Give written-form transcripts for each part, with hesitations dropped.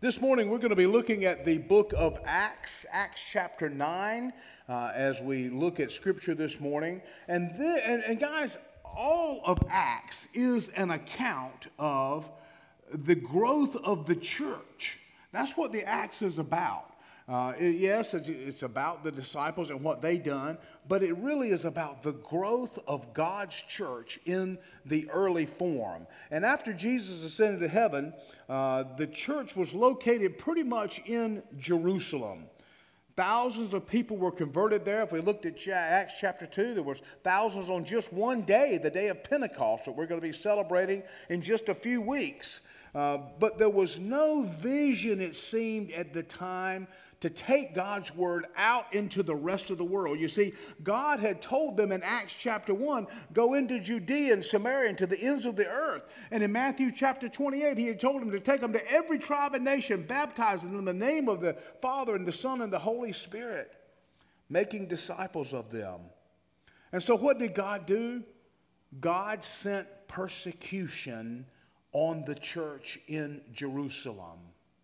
This morning we're going to be looking at the book of Acts, Acts chapter 9, as we look at Scripture this morning. And guys, all of Acts is an account of the growth of the church. That's what the Acts is about. Yes, it's about the disciples and what they done, but it really is about the growth of God's church in the early form. And after Jesus ascended to heaven, the church was located pretty much in Jerusalem. Thousands of people were converted there. If we looked at Acts chapter 2, there was thousands on just one day, the day of Pentecost, that we're going to be celebrating in just a few weeks. But there was no vision, it seemed, at the time to take God's word out into the rest of the world. You see, God had told them in Acts chapter 1, go into Judea and Samaria and to the ends of the earth. And in Matthew chapter 28, he had told them to take them to every tribe and nation, baptizing them in the name of the Father and the Son and the Holy Spirit, making disciples of them. And so what did God do? God sent persecution on the church in Jerusalem.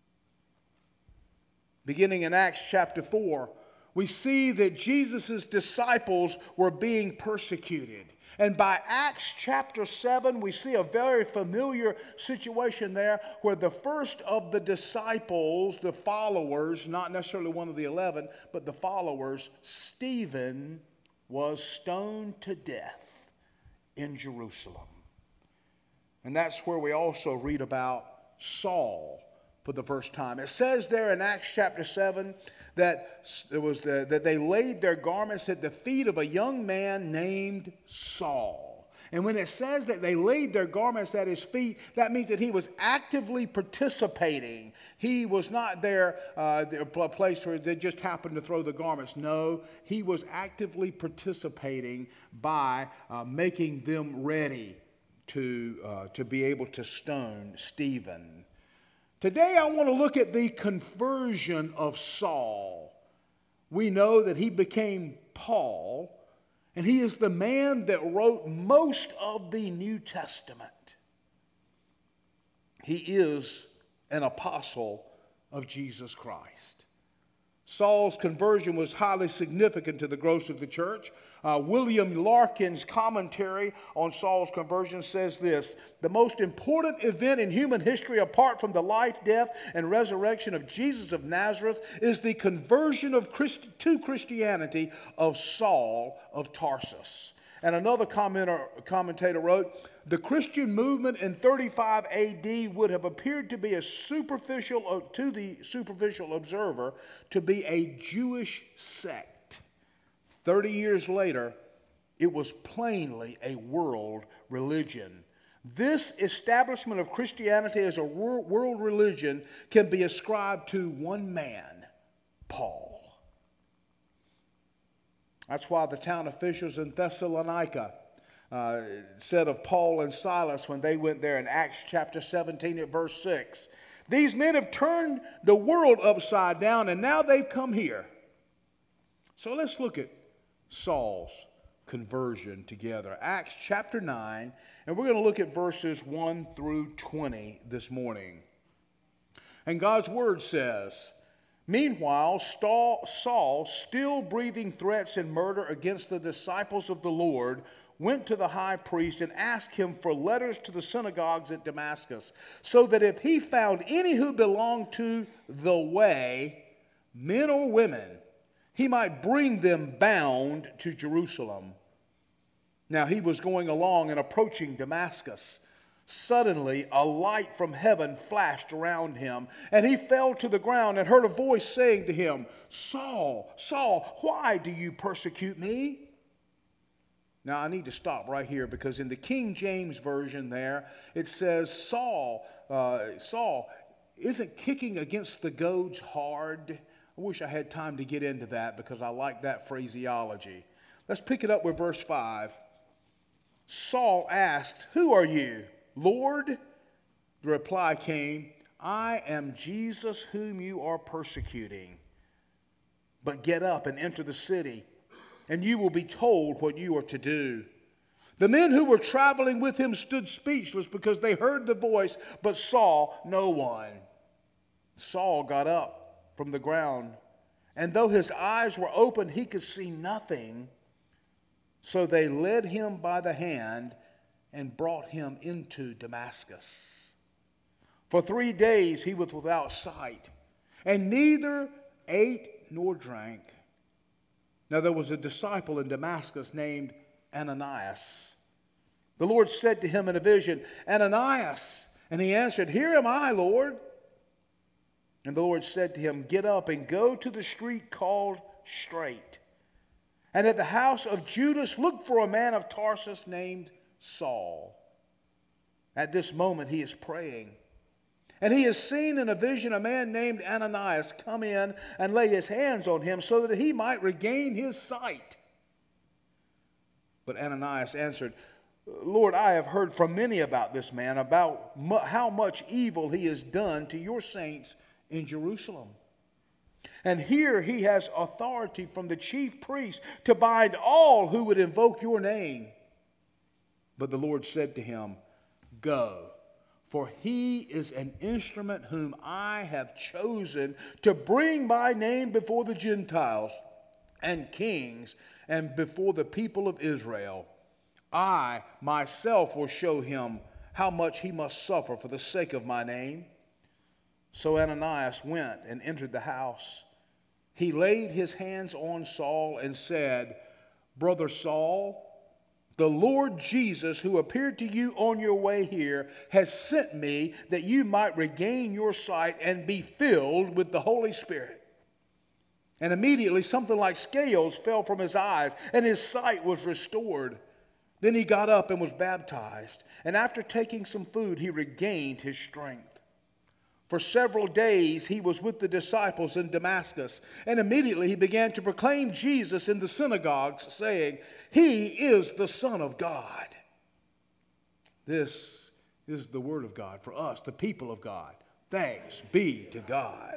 Beginning in Acts chapter 4, we see that Jesus' disciples were being persecuted. And by Acts chapter 7, we see a very familiar situation there where the first of the disciples, the followers, not necessarily one of the 11, but the followers, Stephen, was stoned to death in Jerusalem. And that's where we also read about Saul for the first time. It says there in Acts chapter 7 that that they laid their garments at the feet of a young man named Saul. And when it says that they laid their garments at his feet, that means that he was actively participating. He was not there a place where they just happened to throw the garments. No, he was actively participating by making them ready to be able to stone Stephen. Today I want to look at the conversion of Saul. We know that he became Paul, and he is the man that wrote most of the New Testament. He is an apostle of Jesus Christ. Saul's conversion was highly significant to the growth of the church. William Larkin's commentary on Saul's conversion says this: the most important event in human history apart from the life, death, and resurrection of Jesus of Nazareth is the conversion to Christianity of Saul of Tarsus. And another commentator wrote, the Christian movement in 35 AD would have appeared to be to the superficial observer to be a Jewish sect. 30 years later, it was plainly a world religion. This establishment of Christianity as a world religion can be ascribed to one man, Paul. That's why the town officials in Thessalonica said of Paul and Silas when they went there in Acts chapter 17 at verse 6, these men have turned the world upside down and now they've come here. So let's look at Saul's conversion together. Acts chapter 9, and we're going to look at verses 1 through 20 this morning. And God's word says, meanwhile, Saul, still breathing threats and murder against the disciples of the Lord, went to the high priest and asked him for letters to the synagogues at Damascus, so that if he found any who belonged to the way, men or women, he might bring them bound to Jerusalem. Now he was going along and approaching Damascus. Suddenly a light from heaven flashed around him, and he fell to the ground and heard a voice saying to him, Saul, Saul, why do you persecute me? Now I need to stop right here because in the King James Version there, it says Saul isn't kicking against the goads hard. I wish I had time to get into that because I like that phraseology. Let's pick it up with verse 5. Saul asked, who are you, Lord? The reply came, I am Jesus whom you are persecuting. But get up and enter the city, and you will be told what you are to do. The men who were traveling with him stood speechless because they heard the voice, but saw no one. Saul got up from the ground, and though his eyes were open, he could see nothing. So they led him by the hand and brought him into Damascus. For 3 days he was without sight, and neither ate nor drank. Now there was a disciple in Damascus named Ananias. The Lord said to him in a vision, "Ananias." And he answered, "Here am I, Lord." And the Lord said to him, "Get up and go to the street called Straight, and at the house of Judas look for a man of Tarsus named Saul. At this moment he is praying, and he has seen in a vision a man named Ananias come in and lay his hands on him so that he might regain his sight." But Ananias answered, "Lord, I have heard from many about this man, about how much evil he has done to your saints in Jerusalem. And here he has authority from the chief priest to bind all who would invoke your name." But the Lord said to him, "Go, for he is an instrument whom I have chosen to bring my name before the Gentiles and kings and before the people of Israel. I myself will show him how much he must suffer for the sake of my name." So Ananias went and entered the house. He laid his hands on Saul and said, "Brother Saul, the Lord Jesus, who appeared to you on your way here, has sent me that you might regain your sight and be filled with the Holy Spirit." And immediately something like scales fell from his eyes, and his sight was restored. Then he got up and was baptized, and after taking some food, he regained his strength. For several days he was with the disciples in Damascus, and immediately he began to proclaim Jesus in the synagogues, saying, "He is the Son of God." This is the word of God for us, the people of God. Thanks be to God.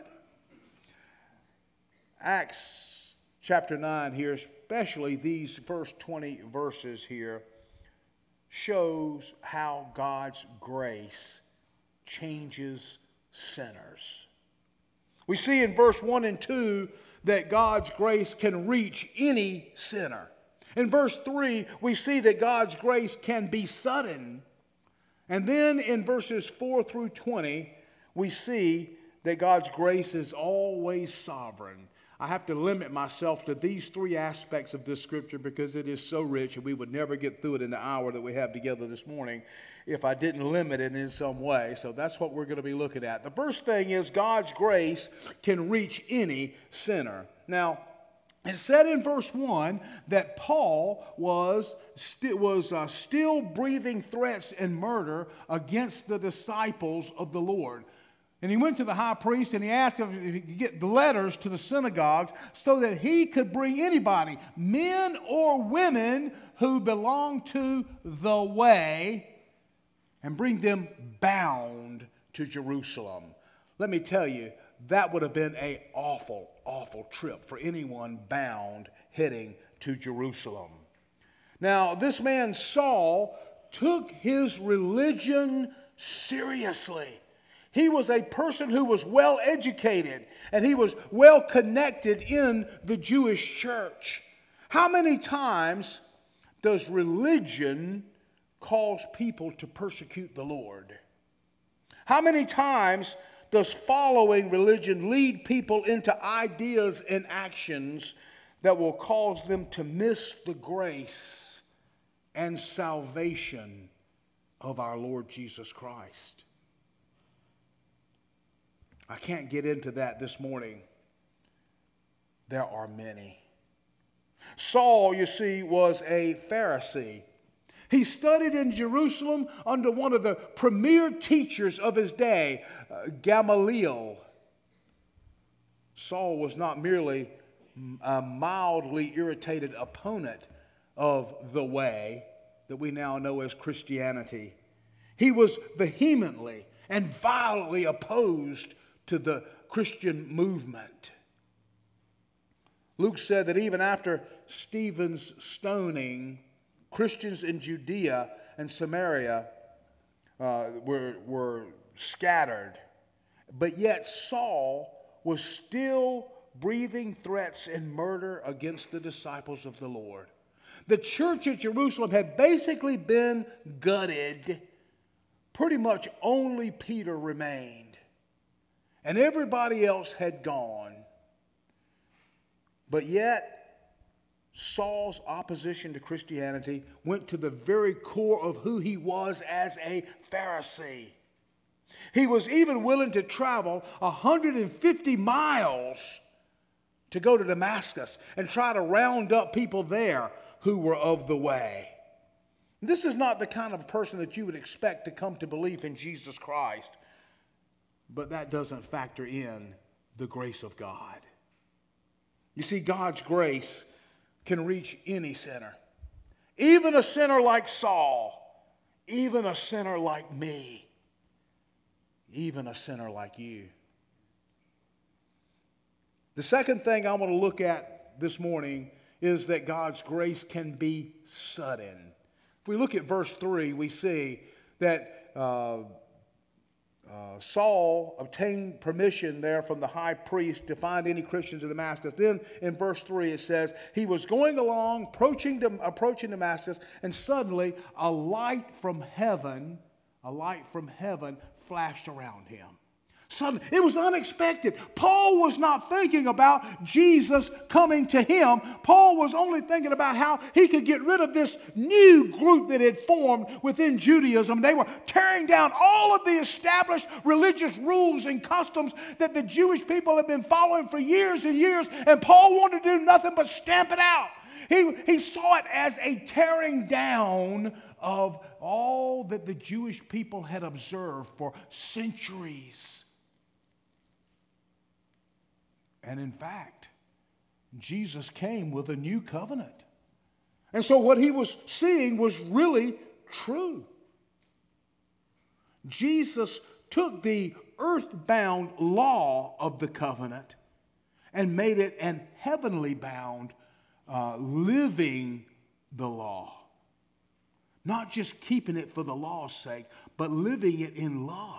Acts chapter 9 here, especially these first 20 verses here, shows how God's grace changes sinners. We see in verse 1 and 2 that God's grace can reach any sinner. In verse 3, we see that God's grace can be sudden. And then in verses 4 through 20, we see that God's grace is always sovereign. I have to limit myself to these three aspects of this scripture because it is so rich, and we would never get through it in the hour that we have together this morning if I didn't limit it in some way. So that's what we're going to be looking at. The first thing is God's grace can reach any sinner. Now, it said in verse 1 that Paul was still breathing threats and murder against the disciples of the Lord. And he went to the high priest and he asked him if he could get letters to the synagogues so that he could bring anybody, men or women, who belong to the way, and bring them bound to Jerusalem. Let me tell you, that would have been an awful, awful trip for anyone bound heading to Jerusalem. Now, this man Saul took his religion seriously. He was a person who was well educated, and he was well connected in the Jewish church. How many times does religion cause people to persecute the Lord? How many times does following religion lead people into ideas and actions that will cause them to miss the grace and salvation of our Lord Jesus Christ? I can't get into that this morning. There are many. Saul, you see, was a Pharisee. He studied in Jerusalem under one of the premier teachers of his day, Gamaliel. Saul was not merely a mildly irritated opponent of the way that we now know as Christianity. He was vehemently and violently opposed to the Christian movement. Luke said that even after Stephen's stoning, Christians in Judea and Samaria were scattered. But yet Saul was still breathing threats and murder against the disciples of the Lord. The church at Jerusalem had basically been gutted. Pretty much only Peter remained. And everybody else had gone. But yet, Saul's opposition to Christianity went to the very core of who he was as a Pharisee. He was even willing to travel 150 miles to go to Damascus and try to round up people there who were of the way. This is not the kind of person that you would expect to come to belief in Jesus Christ. But that doesn't factor in the grace of God. You see, God's grace can reach any sinner. Even a sinner like Saul. Even a sinner like me. Even a sinner like you. The second thing I want to look at this morning is that God's grace can be sudden. If we look at verse 3, we see that Saul obtained permission there from the high priest to find any Christians in Damascus. Then in verse 3 it says, he was going along, approaching Damascus, and suddenly a light from heaven flashed around him. Suddenly, it was unexpected. Paul was not thinking about Jesus coming to him. Paul was only thinking about how he could get rid of this new group that had formed within Judaism. They were tearing down all of the established religious rules and customs that the Jewish people had been following for years and years, and Paul wanted to do nothing but stamp it out. He saw it as a tearing down of all that the Jewish people had observed for centuries. And in fact, Jesus came with a new covenant. And so what he was seeing was really true. Jesus took the earthbound law of the covenant and made it an heavenly bound, living the law. Not just keeping it for the law's sake, but living it in love.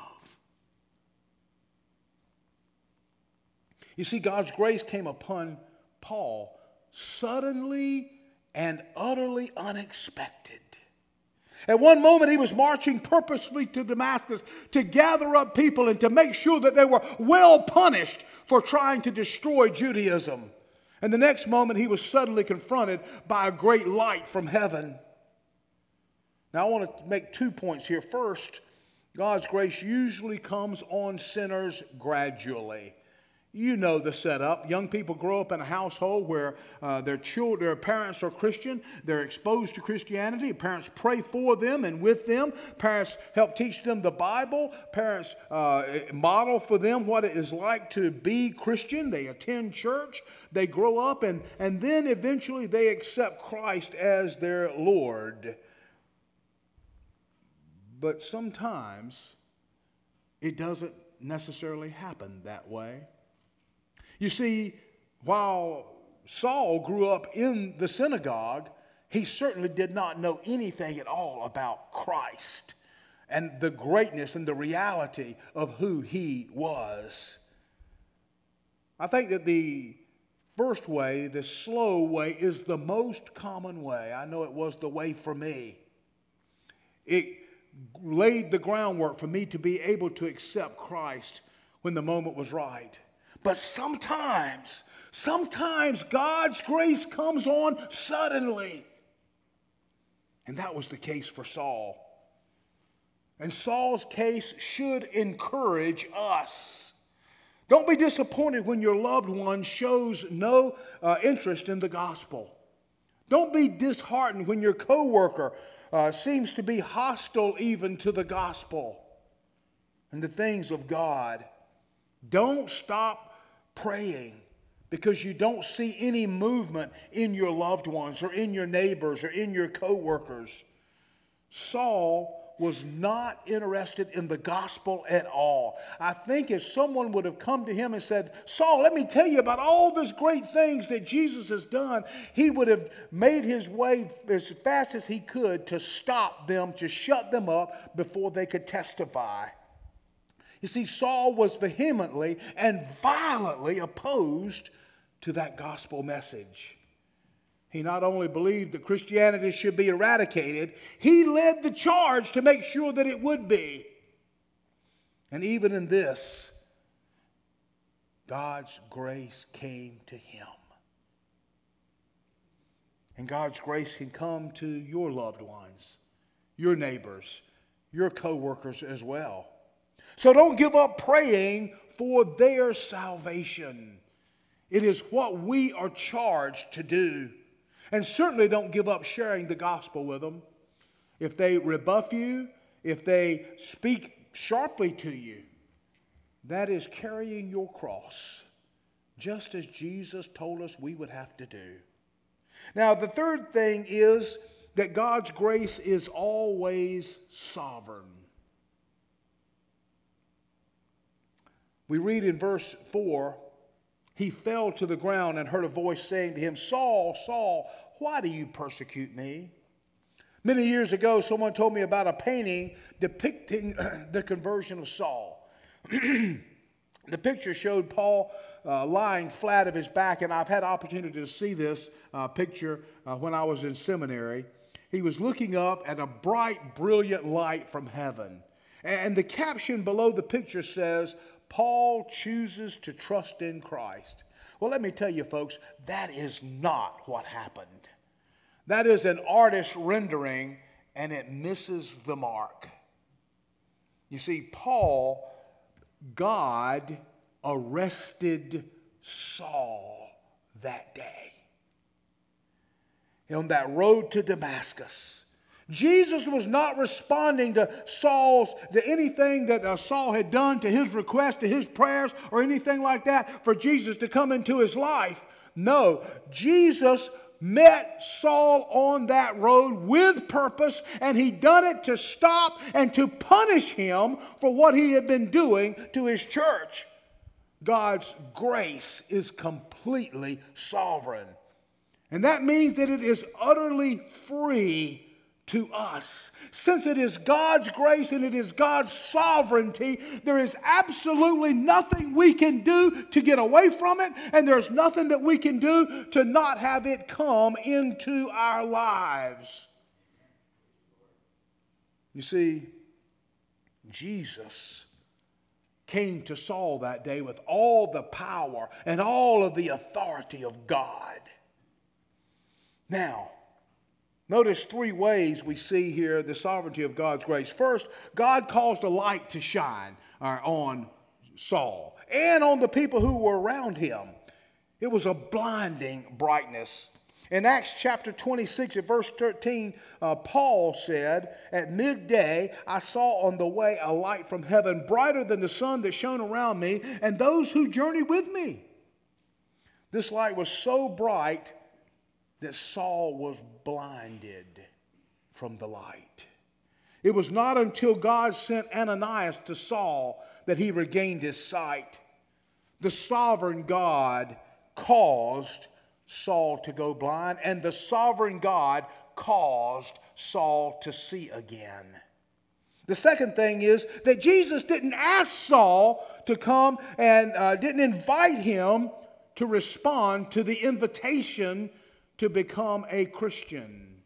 You see, God's grace came upon Paul suddenly and utterly unexpected. At one moment, he was marching purposefully to Damascus to gather up people and to make sure that they were well punished for trying to destroy Judaism. And the next moment, he was suddenly confronted by a great light from heaven. Now, I want to make 2 points here. First, God's grace usually comes on sinners gradually. You know the setup. Young people grow up in a household where their parents are Christian. They're exposed to Christianity. Parents pray for them and with them. Parents help teach them the Bible. Parents model for them what it is like to be Christian. They attend church. They grow up and then eventually they accept Christ as their Lord. But sometimes it doesn't necessarily happen that way. You see, while Saul grew up in the synagogue, he certainly did not know anything at all about Christ and the greatness and the reality of who he was. I think that the first way, the slow way, is the most common way. I know it was the way for me. It laid the groundwork for me to be able to accept Christ when the moment was right. But sometimes God's grace comes on suddenly. And that was the case for Saul. And Saul's case should encourage us. Don't be disappointed when your loved one shows no interest in the gospel. Don't be disheartened when your coworker seems to be hostile even to the gospel and the things of God. Don't stop praying because you don't see any movement in your loved ones or in your neighbors or in your coworkers. Saul was not interested in the gospel at all. I think if someone would have come to him and said, Saul, let me tell you about all those great things that Jesus has done, he would have made his way as fast as he could to stop them, to shut them up before they could testify. You You see, Saul was vehemently and violently opposed to that gospel message. He not only believed that Christianity should be eradicated, he led the charge to make sure that it would be. And even in this, God's grace came to him. And God's grace can come to your loved ones, your neighbors, your co-workers as well. So don't give up praying for their salvation. It is what we are charged to do. And certainly don't give up sharing the gospel with them. If they rebuff you, if they speak sharply to you, that is carrying your cross, just as Jesus told us we would have to do. Now, the third thing is that God's grace is always sovereign. We read in verse 4, he fell to the ground and heard a voice saying to him, Saul, Saul, why do you persecute me? Many years ago, someone told me about a painting depicting the conversion of Saul. The picture showed Paul lying flat of his back, and I've had opportunity to see this picture when I was in seminary. He was looking up at a bright, brilliant light from heaven. And the caption below the picture says, Paul chooses to trust in Christ. Well, let me tell you, folks, that is not what happened. That is an artist's rendering, and it misses the mark. You see, God arrested Saul that day on that road to Damascus. Jesus was not responding to anything that Saul had done, to his request, to his prayers, or anything like that for Jesus to come into his life. No, Jesus met Saul on that road with purpose, and he done it to stop and to punish him for what he had been doing to his church. God's grace is completely sovereign. And that means that it is utterly free to us. Since it is God's grace and it is God's sovereignty, there is absolutely nothing we can do to get away from it, and there's nothing that we can do to not have it come into our lives. You see, Jesus came to Saul that day with all the power and all of the authority of God. Now, notice three ways we see here the sovereignty of God's grace. First, God caused a light to shine on Saul and on the people who were around him. It was a blinding brightness. In Acts chapter 26 at verse 13, Paul said, at midday I saw on the way a light from heaven, brighter than the sun that shone around me and those who journeyed with me. This light was so bright that Saul was blinded from the light. It was not until God sent Ananias to Saul that he regained his sight. The sovereign God caused Saul to go blind, and the sovereign God caused Saul to see again. The second thing is that Jesus didn't ask Saul to come and didn't invite him to respond to the invitation to become a Christian.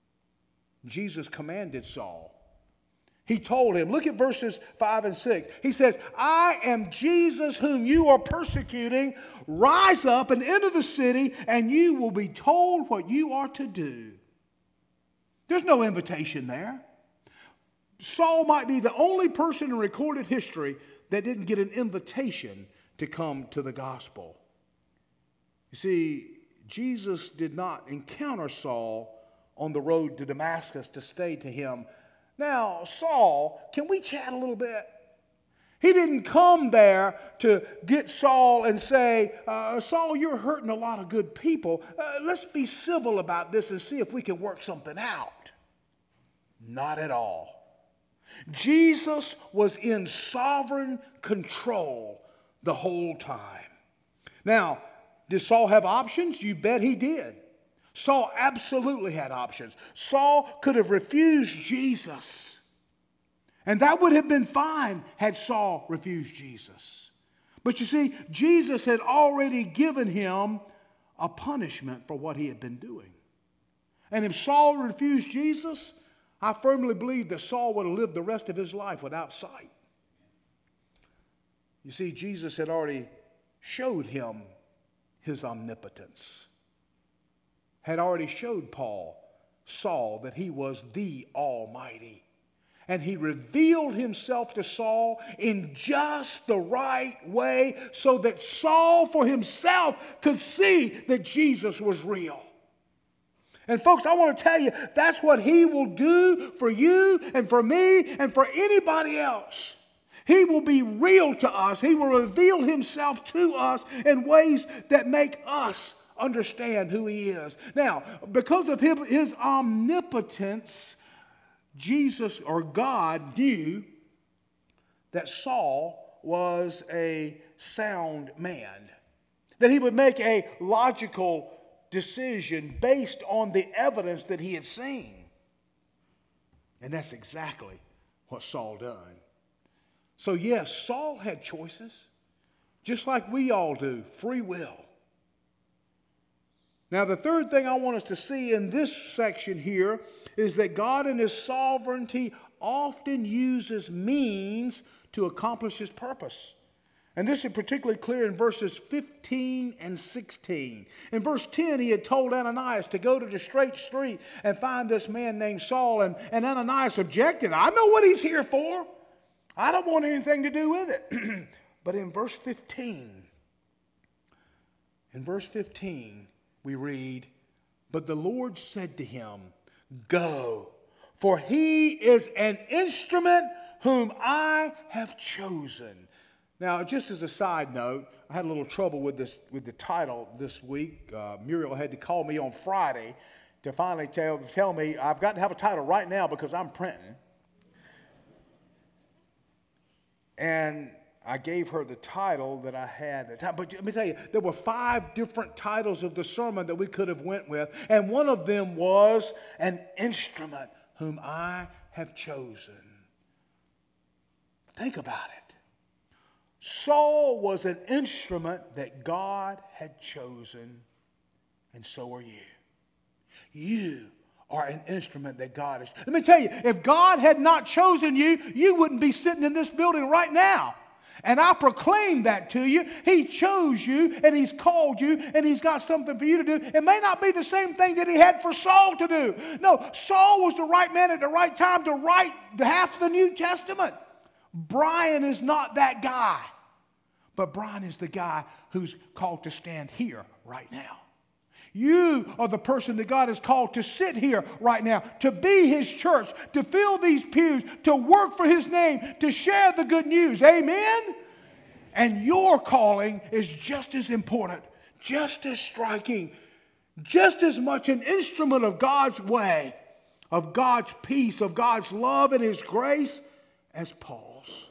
Jesus commanded Saul. He told him, look at verses 5 and 6. He says, I am Jesus whom you are persecuting. Rise up and enter the city, and you will be told what you are to do. There's no invitation there. Saul might be the only person in recorded history that didn't get an invitation to come to the gospel. You see, Jesus did not encounter Saul on the road to Damascus to say to him, now, Saul, can we chat a little bit? He didn't come there to get Saul and say, Saul, you're hurting a lot of good people. Let's be civil about this and see if we can work something out. Not at all. Jesus was in sovereign control the whole time. Now, did Saul have options? You bet he did. Saul absolutely had options. Saul could have refused Jesus And that would have been fine had Saul refused Jesus. But you see, Jesus had already given him a punishment for what he had been doing. And if Saul refused Jesus, I firmly believe that Saul would have lived the rest of his life without sight. You see, Jesus had already showed him his omnipotence. Had already showed Saul, that he was the Almighty. And he revealed himself to Saul in just the right way so that Saul for himself could see that Jesus was real. And folks, I want to tell you, that's what he will do for you and for me and for anybody else. He will be real to us. He will reveal himself to us in ways that make us understand who he is. Now, because of his omnipotence, Jesus or God knew that Saul was a sound man, that he would make a logical decision based on the evidence that he had seen. And that's exactly what Saul done. So yes, Saul had choices, just like we all do, free will. Now, the third thing I want us to see in this section here is that God in his sovereignty often uses means to accomplish his purpose. And this is particularly clear in verses 15 and 16. In verse 10, he had told Ananias to go to the straight street and find this man named Saul. And Ananias objected. I know what he's here for. I don't want anything to do with it. But in verse 15, we read, "But the Lord said to him, Go, for he is an instrument whom I have chosen." Now, just as a side note, I had a little trouble with the title this week. Muriel had to call me on Friday to finally tell me I've got to have a title right now because I'm printing. And I gave her the title that I had at the time. But let me tell you, there were 5 different titles of the sermon that we could have went with. And one of them was "An Instrument Whom I Have Chosen." Think about it. Saul was an instrument that God had chosen, and so are you. You are an instrument that God has. Let me tell you, if God had not chosen you, you wouldn't be sitting in this building right now. And I proclaim that to you. He chose you, and he's called you, and he's got something for you to do. It may not be the same thing that he had for Saul to do. No, Saul was the right man at the right time to write half of the New Testament. Brian is not that guy. But Brian is the guy who's called to stand here right now. You are the person that God has called to sit here right now, to be his church, to fill these pews, to work for his name, to share the good news. Amen? And your calling is just as important, just as striking, just as much an instrument of God's way, of God's peace, of God's love and his grace as Paul's.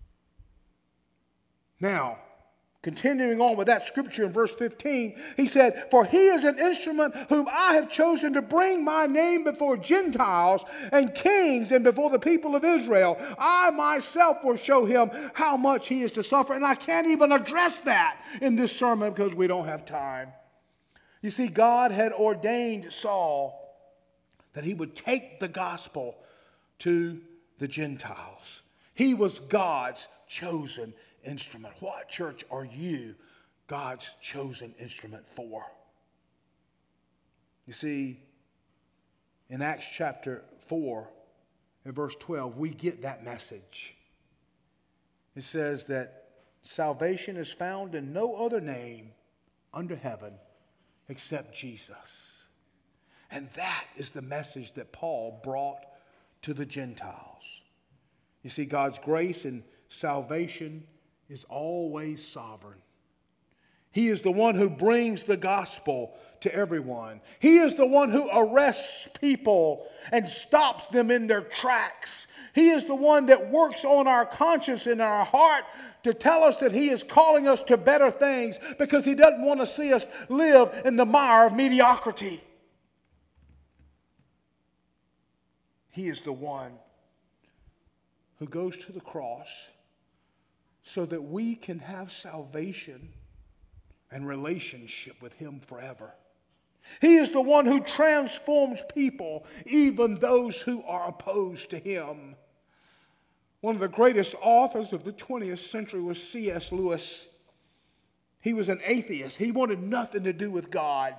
Now, continuing on with that scripture in verse 15, he said, "For he is an instrument whom I have chosen to bring my name before Gentiles and kings and before the people of Israel. I myself will show him how much he is to suffer." And I can't even address that in this sermon because we don't have time. You see, God had ordained Saul that he would take the gospel to the Gentiles. He was God's chosen instrument. What, church, are you God's chosen instrument for? You see, in Acts chapter 4, in verse 12, we get that message. It says that salvation is found in no other name under heaven except Jesus. And that is the message that Paul brought to the Gentiles. You see, God's grace and salvation is always sovereign. He is the one who brings the gospel to everyone. He is the one who arrests people and stops them in their tracks. He is the one that works on our conscience and our heart to tell us that he is calling us to better things because he doesn't want to see us live in the mire of mediocrity. He is the one who goes to the cross so that we can have salvation and relationship with him forever. He is the one who transforms people, even those who are opposed to him. One of the greatest authors of the 20th century was C.S. Lewis. He was an atheist. He wanted nothing to do with God.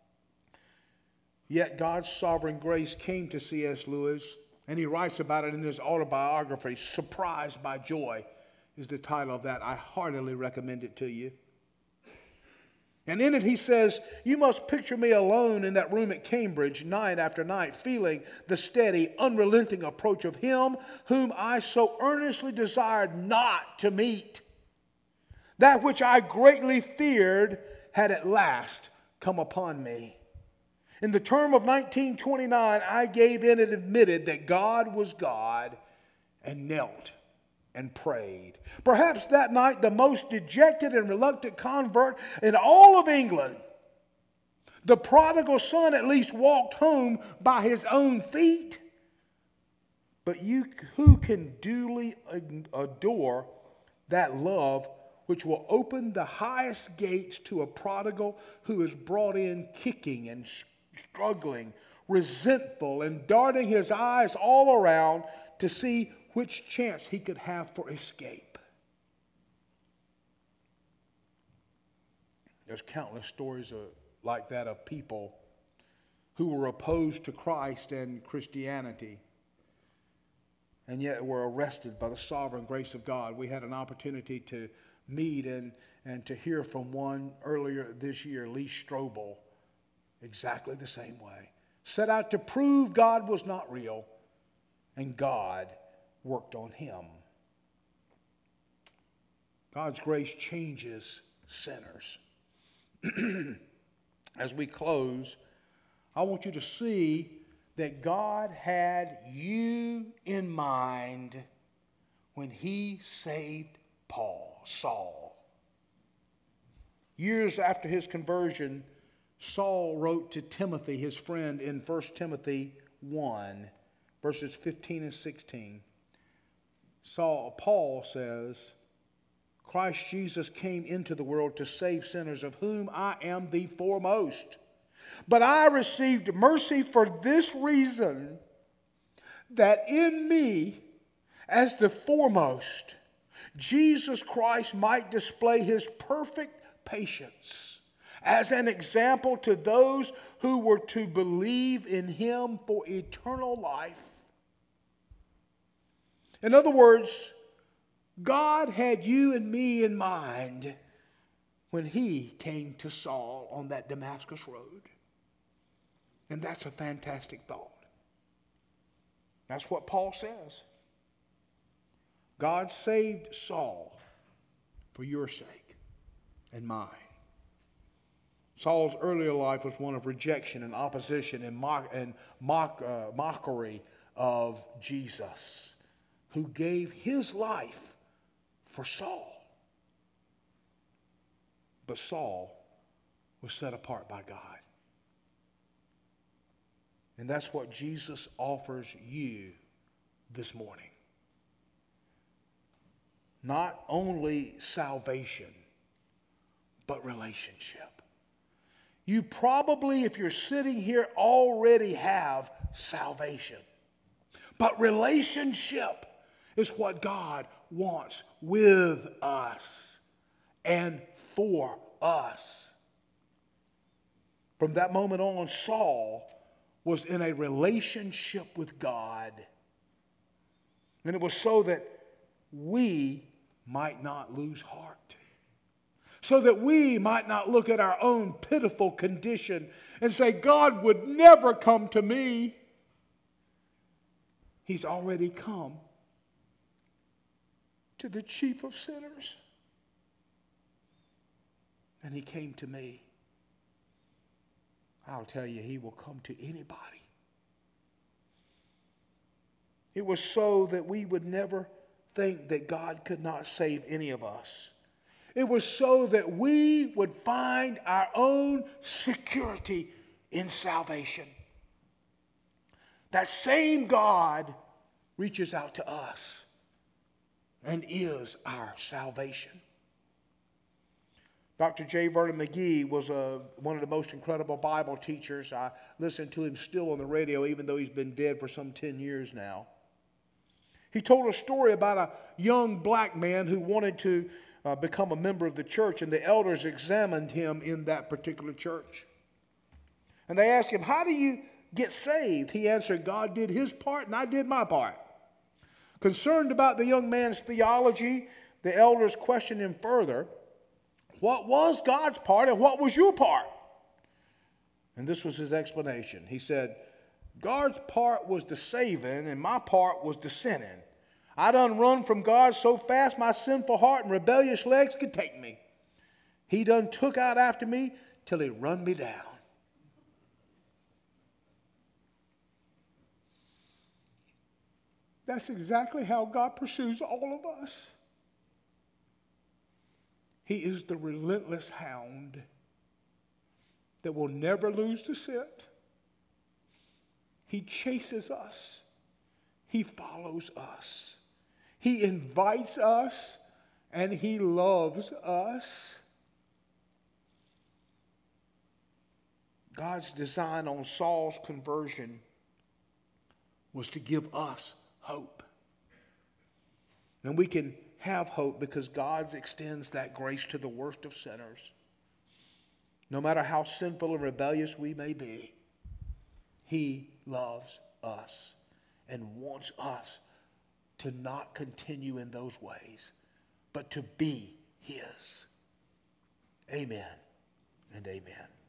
Yet God's sovereign grace came to C.S. Lewis, and he writes about it in his autobiography. Surprised by Joy is the title of that. I heartily recommend it to you. And in it he says, "You must picture me alone in that room at Cambridge night after night, feeling the steady, unrelenting approach of him whom I so earnestly desired not to meet. That which I greatly feared had at last come upon me. In the term of 1929, I gave in and admitted that God was God and knelt and prayed. Perhaps that night the most dejected and reluctant convert in all of England. The prodigal son at least walked home by his own feet. But who can duly adore that love which will open the highest gates to a prodigal who is brought in kicking and struggling, resentful, and darting his eyes all around to see which chance he could have for escape?" There's countless stories like that of people who were opposed to Christ and Christianity and yet were arrested by the sovereign grace of God. We had an opportunity to meet and to hear from one earlier this year, Lee Strobel, exactly the same way. Set out to prove God was not real, and God worked on him. God's grace changes sinners. As we close, I want you to see that God had you in mind when he saved Saul. Years after his conversion, Saul wrote to Timothy, his friend, in 1 Timothy 1, verses 15 and 16. Paul says, "Christ Jesus came into the world to save sinners, of whom I am the foremost. But I received mercy for this reason, that in me, as the foremost, Jesus Christ might display his perfect patience as an example to those who were to believe in him for eternal life." In other words, God had you and me in mind when he came to Saul on that Damascus road. And that's a fantastic thought. That's what Paul says. God saved Saul for your sake and mine. Saul's earlier life was one of rejection and opposition and mockery of Jesus, who gave his life for Saul. But Saul was set apart by God. And that's what Jesus offers you this morning. Not only salvation, but relationship. You probably, if you're sitting here, already have salvation. But relationship is what God wants with us and for us. From that moment on, Saul was in a relationship with God. And it was so that we might not lose heart. So that we might not look at our own pitiful condition and say, God would never come to me. He's already come to the chief of sinners. And he came to me. I'll tell you, he will come to anybody. It was so that we would never think that God could not save any of us. It was so that we would find our own security in salvation. That same God reaches out to us and is our salvation. Dr. J. Vernon McGee was one of the most incredible Bible teachers. I listen to him still on the radio, even though he's been dead for some 10 years now. He told a story about a young black man who wanted to become a member of the church, and the elders examined him in that particular church. And they asked him, "How do you get saved?" He answered, "God did his part and I did my part." Concerned about the young man's theology, the elders questioned him further. What was God's part and what was your part? And this was his explanation. He said, God's part was the saving and my part was the sinning. I done run from God so fast my sinful heart and rebellious legs could take me. He done took out after me till he run me down. That's exactly how God pursues all of us. He is the relentless hound that will never lose the scent. He chases us. He follows us. He invites us, and he loves us. God's design on Saul's conversion was to give us hope. And we can have hope because God extends that grace to the worst of sinners. No matter how sinful and rebellious we may be, he loves us and wants us to not continue in those ways, but to be his. Amen and amen.